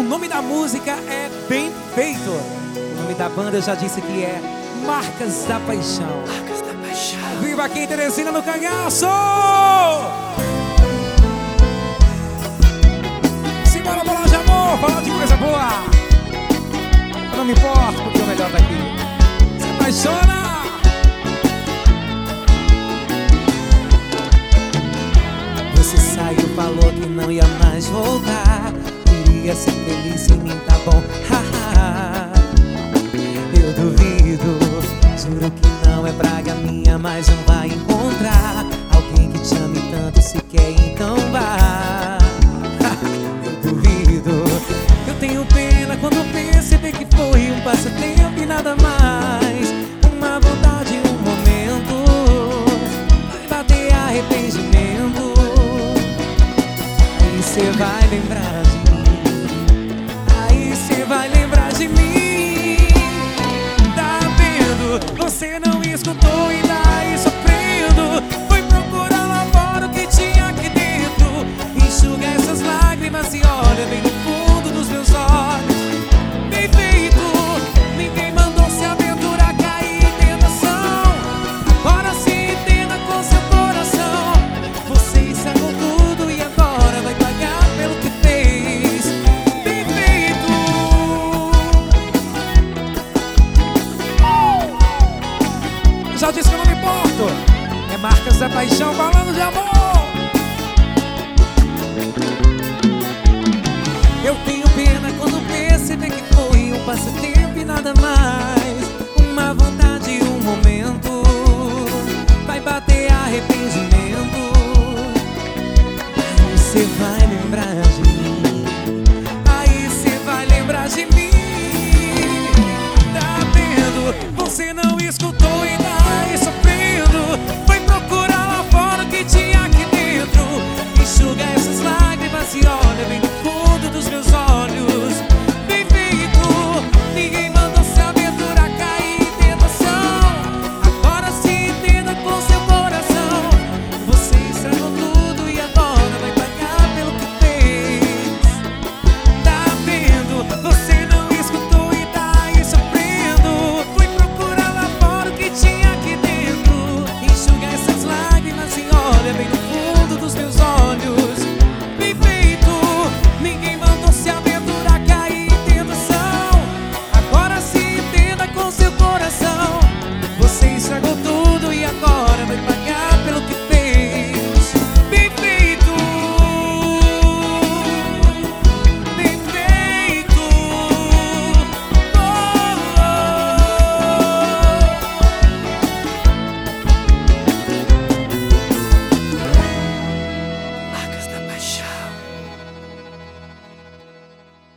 nome da música é Bem Feito. O nome da banda eu já disse que é Marcas da Paixão. Marcas da Paixão. Viva aqui em Teresina, no Canhaço! Simbora falar de amor, falar de coisa boa. Eu não me importo porque o melhor tá aqui. Se apaixona! Você saiu, falou que não ia mais voltar. Queria ser feliz em mim, tá bom? Eu duvido, juro que não é praga minha, mas não vai encontrar alguém que te ame tanto se quer, então vá. Eu duvido, eu tenho pena quando perceber que foi um passatempo e nada mais. Uma vontade, um momento, vai bater arrependimento. Aí cê vai lembrar de mim, aí cê vai lembrar de mim. Tá vendo? Você não escutou e